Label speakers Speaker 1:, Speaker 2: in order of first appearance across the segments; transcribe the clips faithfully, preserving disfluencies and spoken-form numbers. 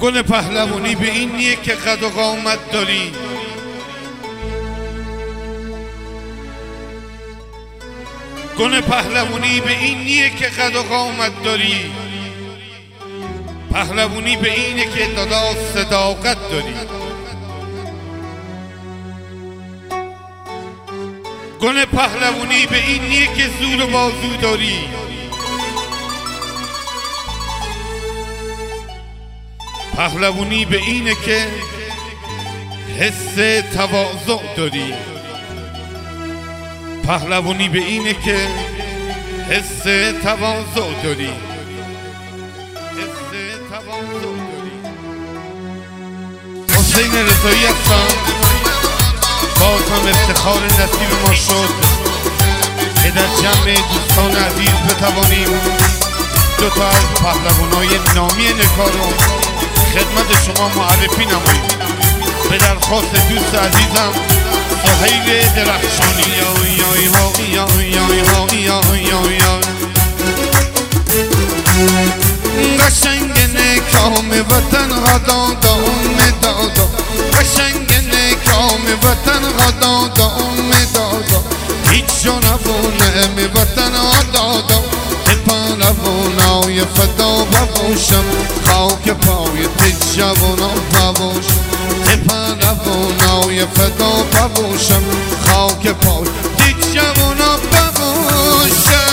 Speaker 1: گل پهلوانی به این نیه که قد و قامت داری، گل پهلوانی به این نیه که قد و قامت داری، پهلوانی به اینه که دادا صداقت داری. گل پهلوانی به این نیه که زور و بازو داری، پهلوانی به اینه که حس تواضع داری، پهلوانی به اینه که حس تواضع داری، حس تواضع داری. حسین رضایی هستم، باز هم افتخار نصیب ما شد که در جمع دوستان عزیز بتوانیم دو تا از پهلوانای نامی نکار رو خدمت شما معرفی نماییم. به درخواست دوست عزیزم سهیل درخشانی. قشنگ نکام وطن غدا ام دادا، قشنگ نکام وطن غدا ام دادا، هیچ جا نبونه می وطن دادا، پهلوانای فدا بباشم، خاک پای تی جوانا بباشم، پهلوانای فدا بباشم، خاک پای تی جوانا بباشم.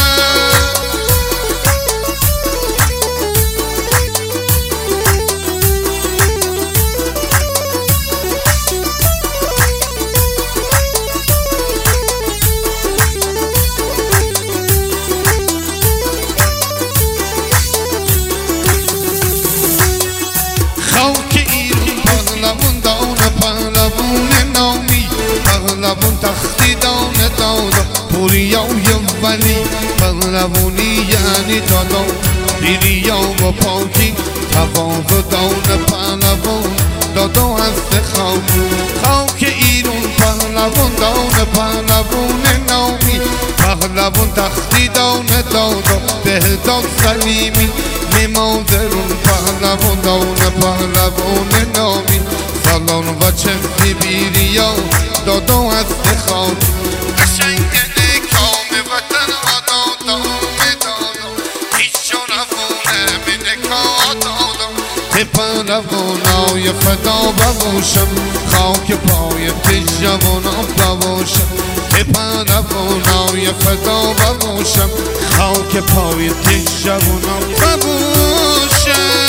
Speaker 1: پهلوان تختی دانه دادا پوریا و ولی، پهلوانی یعنی دادا پیریا و پاکی، تواضع دانه پهلوان دادا هست خاک، خاک ایران پهلوان دانه پهلوان نامی، پهلوان تختی دانه دادا بهداد سلیمی، میمادرون پهلوان دانه پهلوان نامی، سالان و چفتی بیریا دادا هست خاک. قشنگ نکام وطن دادا ام دادا، هیچ جا نبونه می نکا دادا، پهلوانای فدا بباشم، خاک پای تی جوانا بباشم، پهلوانای فدا بباشم، خاک پای تی جوانا بباشم.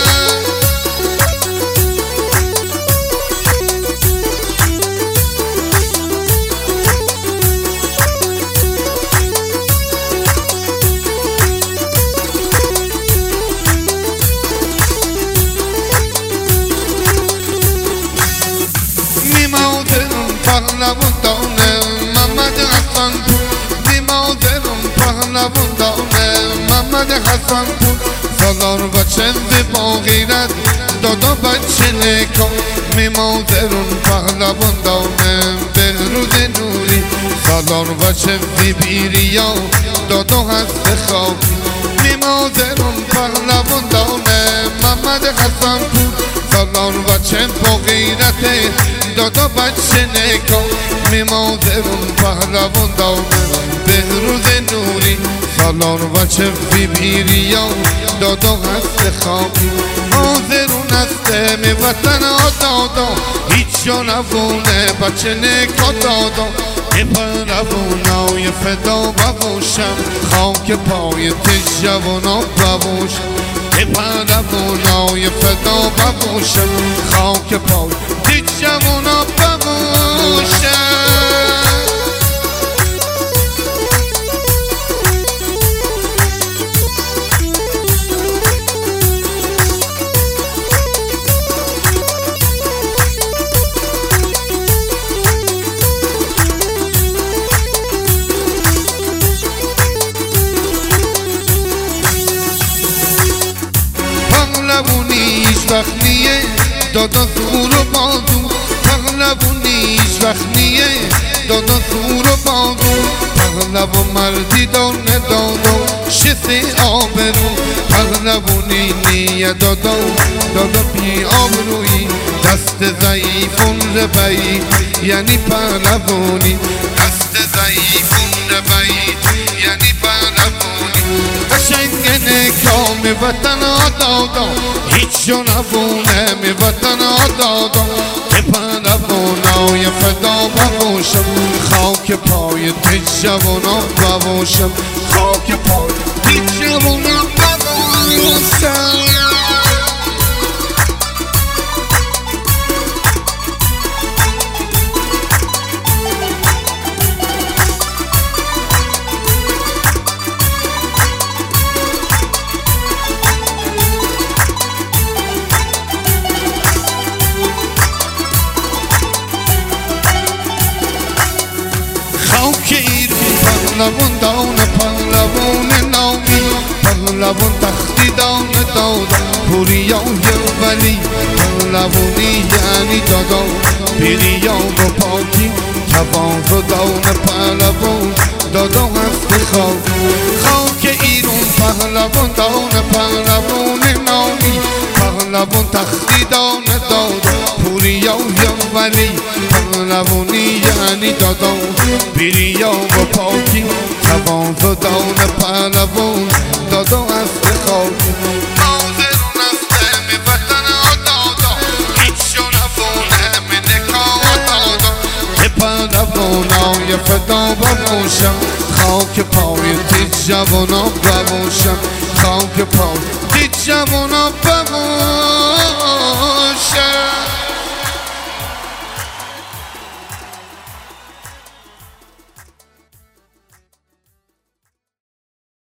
Speaker 1: پهلوان دانه محمد حسن پور، بیمادرم پهلوان دانه محمد حسن پور، سالار و چند با غیرت دادا بچه نکن، میمادرم پهلوان دانه بهروز نوری، سالار و چند بیریا دادا هست خاکی، میمادرم پهلوان دانه محمد حسن پور، سالار و چند با غیرت دادا بچه نکن، میمادرون پهلوان دانه بهروز نوری، سالار و چفی بیریا دادا هست خاکی، حاضرون هسته می وطن دادا، هیچ جا نبونه بچه نکا دادا، پهلوانای فدا بباشم، خاک پای تی جوانا بباشم، پهلوانای فدا بباشم، خاک پای تی جوانا بباشم. پهلوانیش وقت نیه دادا زور و بازو، پهلوانیش وقت نیه دادا زور و بازو، پهلوان مردی دانه دادا چه آبرو پهلوانی نیه دادا دادا بی آبرویی دست ضعیفون ربایی یعنی پهلوانی دست ضعیفون ربایی یعنی پهلوانی قشنگ نگاه می وطن آدادا هیچ جو نبونه می وطن آدادا که پهلوانای فدا بباشم خاک پای تی جوانا بباشم خاک پای تی جوانا بباشم خاک ایران پهلوان دان پهلوان نامی پهلوان تختی دان دادا پوریا و ولی پهلوانی یعنی دادا پیریا و پاکی تواضع دان پهلوان دادا هست خاک خاک ایران پهلوان دان پهلوان نامی پهلوان تختی دان دادا پوریا و ولی پهلوانی یعنی دادا پیریا و پاکی تواضع دان پهلوان دادا هست خاک ناظرون است می وطن آدادا هیچ جو نبونه می نکاه دادا که پهلوانای فدا بباشم خاک پای تی جوانا بباشم خاک پای تی جوانا بباشم